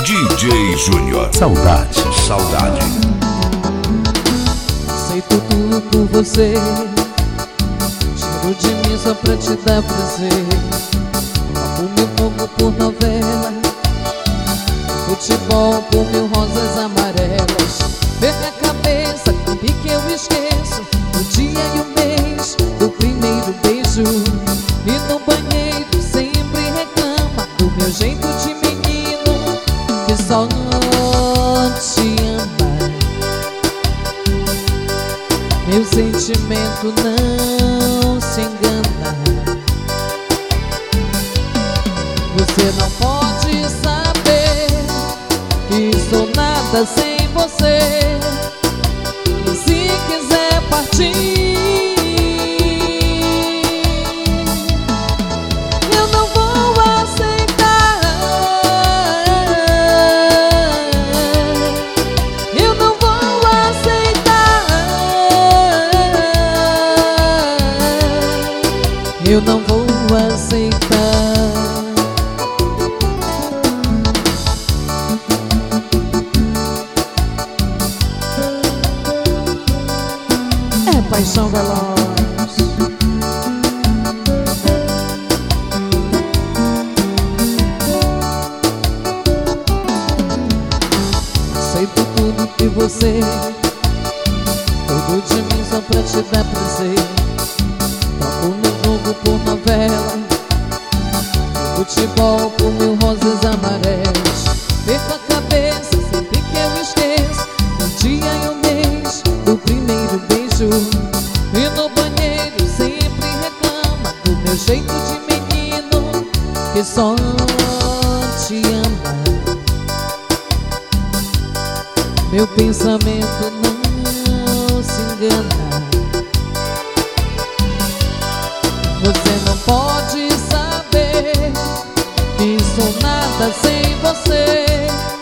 DJ Júnior. Saudade. Aceito tudo por você, tiro de mim só pra te dar prazer. Papo meu fogo por novela, futebol por mil rosas amarelas. Perca a cabeça, que eu esqueço o dia e o mês do primeiro beijo. E no banheiro sempre reclama do meu jeito de menino que só te ama. Meu sentimento não se engana. Você não pode saber que sou nada sem você. E se quiser partir, eu não vou aceitar. Eu não vou aceitar. Eu não vou aceitar. É paixão veloz. Aceito tudo de você, tudo de mim só pra te dar prazer. Toco no jogo por novela, futebol por mil rosas amarelas. Perco a cabeça sempre que eu esqueço o dia e o mês do primeiro beijo. E no banheiro sempre reclama do meu jeito de menino que só te ama. Meu pensamento não se engana. Você não pode saber que sou nada sem você.